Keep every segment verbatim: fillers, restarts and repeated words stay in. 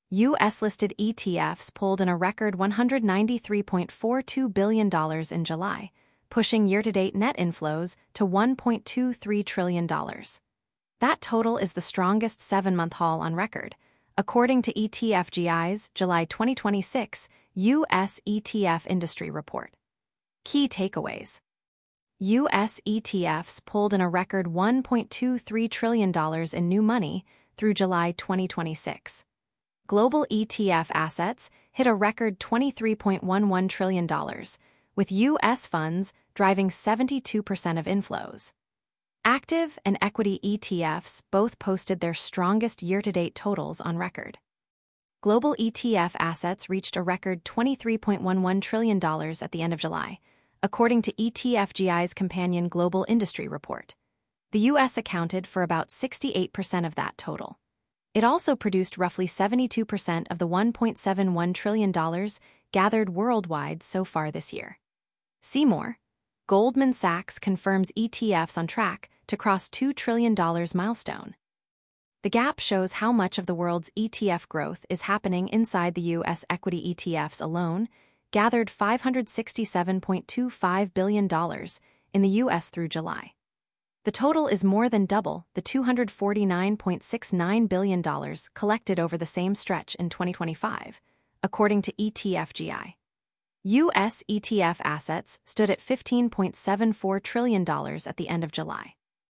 U S-listed E T Fs pulled in a record one hundred ninety-three point four two billion dollars in July, pushing year-to-date net inflows to one point two three trillion dollars. That total is the strongest seven-month haul on record, according to E T F G I's July twenty twenty-six U S E T F Industry Report. Key takeaways. U S E T Fs pulled in a record one point two three trillion dollars in new money through July twenty twenty-six. Global E T F assets hit a record twenty-three point one one trillion dollars, with U S funds driving seventy-two percent of inflows. Active and equity E T Fs both posted their strongest year-to-date totals on record. Global E T F assets reached a record twenty-three point one one trillion dollars at the end of July, according to E T F G I's companion Global Industry Report. The U S accounted for about sixty-eight percent of that total. It also produced roughly seventy-two percent of the one point seven one trillion dollars gathered worldwide so far this year. See more. Goldman Sachs confirms E T Fs on track to cross two trillion dollars milestone. The gap shows how much of the world's E T F growth is happening inside the U S equity E T Fs alone, gathered five hundred sixty-seven point two five billion dollars in the U S through July. The total is more than double the two hundred forty-nine point six nine billion dollars collected over the same stretch in twenty twenty-five, according to E T F G I. U S E T F assets stood at fifteen point seven four trillion dollars at the end of July.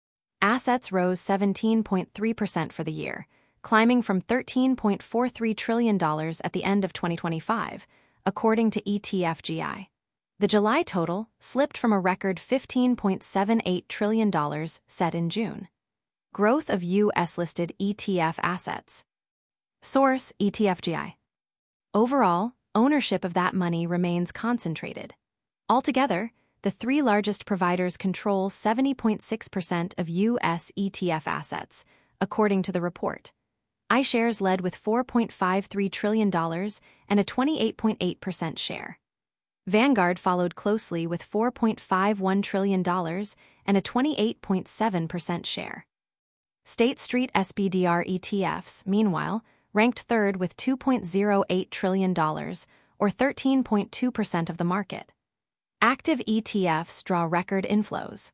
Assets rose seventeen point three percent for the year, climbing from thirteen point four three trillion dollars at the end of twenty twenty-five, according to E T F G I. The July total slipped from a record fifteen point seven eight trillion dollars set in June. Growth of U S-listed E T F assets. Source: E T F G I. Overall, ownership of that money remains concentrated. Altogether, the three largest providers control seventy point six percent of U S E T F assets, according to the report. iShares led with four point five three trillion dollars and a twenty-eight point eight percent share. Vanguard followed closely with four point five one trillion dollars and a twenty-eight point seven percent share. State Street S P D R E T Fs, meanwhile, ranked third with two point zero eight trillion dollars, or thirteen point two percent of the market. Active E T Fs draw record inflows.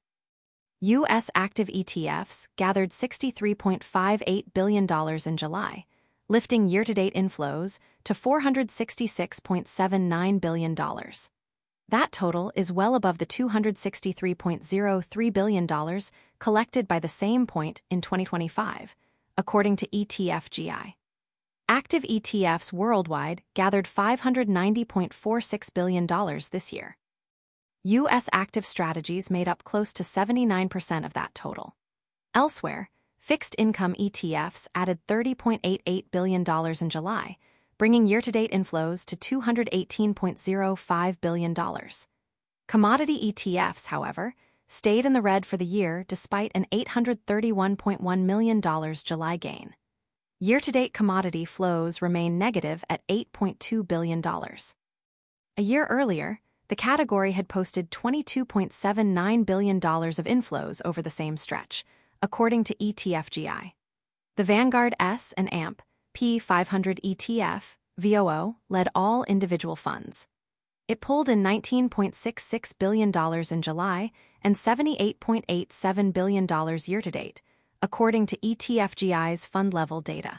U S active E T Fs gathered sixty-three point five eight billion dollars in July, lifting year-to-date inflows to four hundred sixty-six point seven nine billion dollars. That total is well above the two hundred sixty-three point zero three billion dollars collected by the same point in twenty twenty-five, according to E T F G I. Active E T Fs worldwide gathered five hundred ninety point four six billion dollars this year. U S active strategies made up close to seventy-nine percent of that total. Elsewhere, fixed income E T Fs added thirty point eight eight billion dollars in July, bringing year-to-date inflows to two hundred eighteen point zero five billion dollars. Commodity E T Fs, however, stayed in the red for the year despite an eight hundred thirty-one point one million dollars July gain. Year-to-date commodity flows remain negative at eight point two billion dollars. A year earlier, the category had posted twenty-two point seven nine billion dollars of inflows over the same stretch, according to E T F G I. The Vanguard S and A M P five hundred E T F, V O O, led all individual funds. It pulled in nineteen point six six billion dollars in July and seventy-eight point eight seven billion dollars year-to-date, according to E T F G I's fund-level data.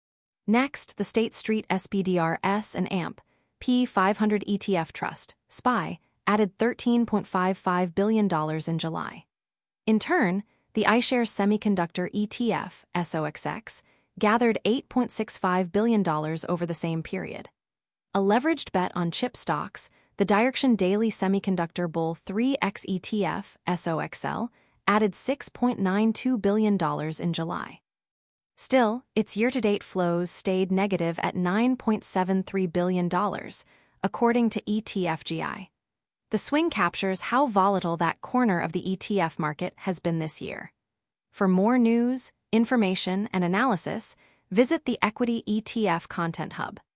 Next, the State Street S P D R S and A M P five hundred E T F Trust, S P Y, added thirteen point five five billion dollars in July. In turn, the iShares Semiconductor E T F, S O X X, gathered eight point six five billion dollars over the same period. A leveraged bet on chip stocks, the Direction Daily Semiconductor Bull three X E T F, S O X L, added six point nine two billion dollars in July. Still, its year-to-date flows stayed negative at nine point seven three billion dollars, according to E T F G I. The swing captures how volatile that corner of the E T F market has been this year. For more news, information, and analysis, visit the Equity E T F Content Hub.